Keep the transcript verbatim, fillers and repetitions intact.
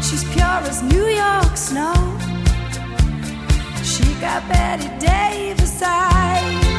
she's pure as New York snow. She got Betty Davis eyes.